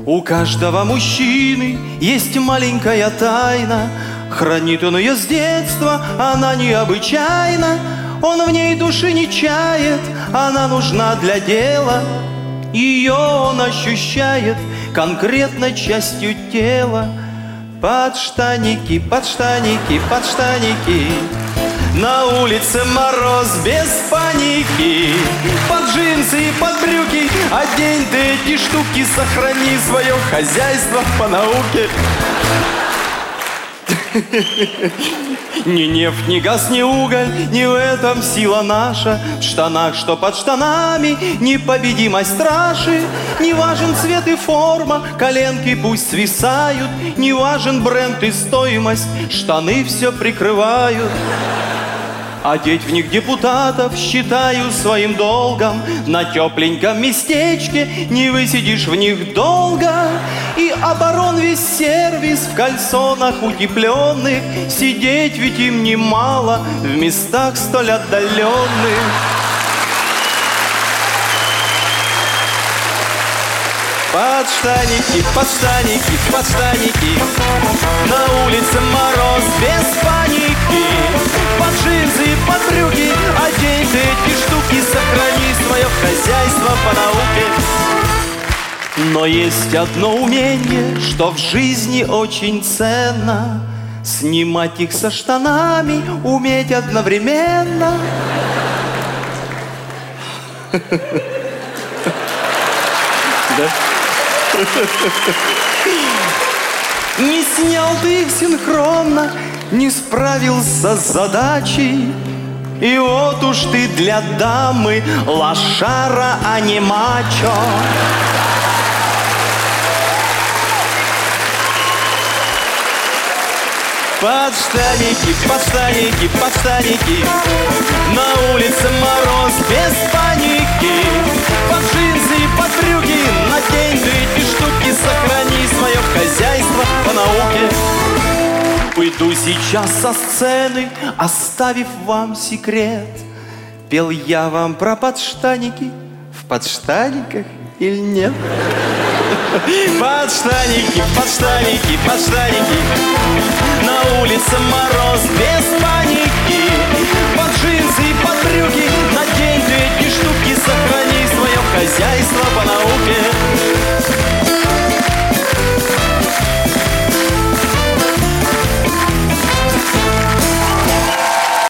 У каждого мужчины есть маленькая тайна, хранит он ее с детства, она необычайна. Он в ней души не чает, она нужна для дела. Ее он ощущает конкретно частью тела. Подштанники, подштанники, подштанники. На улице мороз без паники. Под джинсы и под брюки одень ты эти штуки. Сохрани свое хозяйство по науке. Ни нефть, ни газ, ни уголь, не в этом сила наша. В штанах, что под штанами, непобедимость страши. Не важен цвет и форма, коленки пусть свисают. Не важен бренд и стоимость, штаны все прикрывают. Одеть в них депутатов считаю своим долгом. На тепленьком местечке не высидишь в них долго. И оборон весь сервис в кальсонах утепленных. Сидеть ведь им немало в местах столь отдаленных. Подштанники, подштанники, подштаники. На улице мороз без паники. Под джинсы и под брюки одень ты эти штуки. Сохрани свое хозяйство по науке. Но есть одно умение, что в жизни очень ценно. Снимать их со штанами уметь одновременно. Да? Не снял ты их синхронно, не справился с задачей. И вот уж ты для дамы лошара, а не мачо. Подштанники, подштаники, подштаники. На улице мороз без паники. Под джинсы и под брюки надень ты эти штуки. Сохрани свое хозяйство по науке. Уйду сейчас со сцены, оставив вам секрет. Пел я вам про подштаники, в подштаниках или нет? Подштаники, подштаники, подштаники. На улице мороз без паники. Под джинсы и под